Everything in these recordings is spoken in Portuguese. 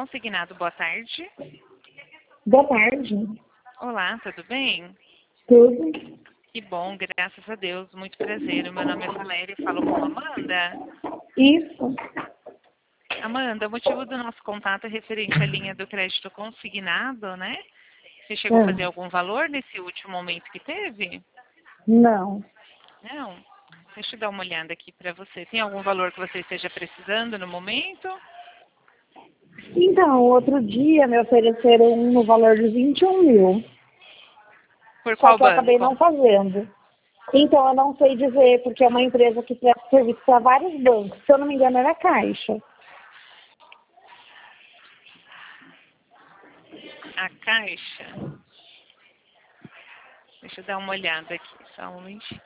Consignado, boa tarde. Boa tarde. Olá, tudo bem? Tudo? Que bom, graças a Deus, muito prazer. O meu nome é Valéria e falo com a Amanda. Isso. Amanda, o motivo do nosso contato é referente à linha do crédito consignado, né? Você chegou a fazer algum valor nesse último momento que teve? Não. Não? Deixa eu dar uma olhada aqui para você. Tem algum valor que você esteja precisando no momento? Então, outro dia me ofereceram um no valor de 21 mil. Por Só qual que eu acabei banco? não fazendo. Então, eu não sei dizer, porque é uma empresa que presta serviço para vários bancos. Se eu não me engano, era a Caixa. A Caixa? Deixa eu dar uma olhada aqui, só um momentinho.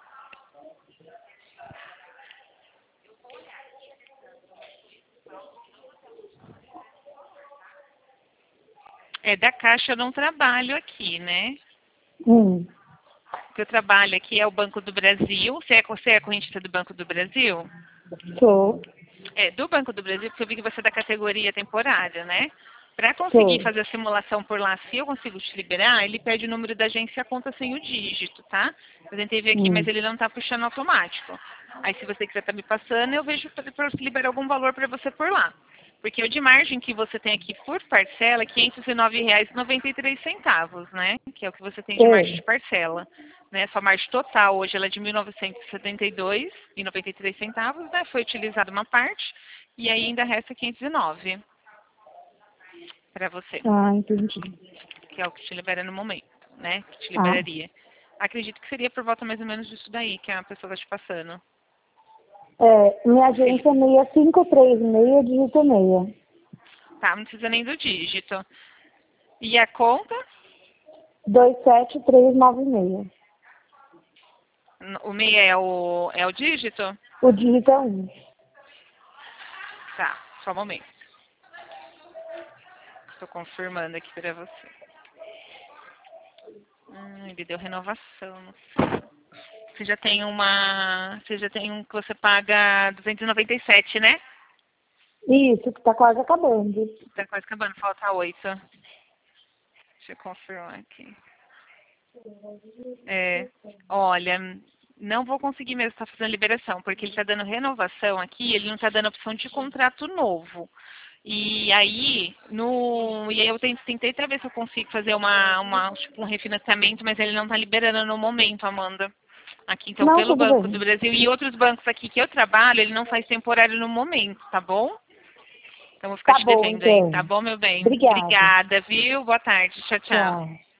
É, da Caixa eu não trabalho aqui, né? Hum. O que eu trabalho aqui é o Banco do Brasil. Você é correntista do Banco do Brasil? Sou. É, do Banco do Brasil, porque eu vi que você é da categoria temporária, né? Para conseguir Sou. fazer a simulação por lá, se eu consigo te liberar, ele pede o número da agência, a conta sem o dígito, tá? Eu tentei ver aqui, mas ele não tá puxando automático. Aí, se você quiser estar me passando, eu vejo para liberar algum valor para você por lá. Porque o de margem que você tem aqui por parcela é R$ 509,93, né? Que é o que você tem de margem de parcela. Né? Sua margem total hoje ela é de R$ 1.972,93, né? Foi utilizada uma parte e aí ainda resta 509 para você, Ah, entendi. que é o que te libera no momento, né? Que te Ah. liberaria. Acredito que seria por volta mais ou menos disso daí que a pessoa está te passando. Minha agência é 6536, dígito 6. Tá, não precisa nem do dígito. E a conta? 27396. O MEI é o dígito? O dígito é 1. Tá, só um momento. Estou confirmando aqui para você. Ele deu renovação. Não sei. Você já tem um que você paga 297, né? Isso, que está quase acabando. Tá quase acabando, falta 8. Deixa eu confirmar aqui. Olha, não vou conseguir mesmo estar fazendo liberação, porque ele está dando renovação aqui, ele não está dando opção de contrato novo. E aí eu tentei para ver se eu consigo fazer tipo, um refinanciamento, mas ele não está liberando no momento, Amanda. Aqui, então, Não, pelo tudo Banco do bem. Brasil e outros bancos aqui que eu trabalho, ele não faz temporário no momento, tá bom? Então, vou ficar Tá te bom, devendo aí, então. tá bom, meu bem? Obrigada. Obrigada, viu? Boa tarde. Tchau, tchau. Tchau.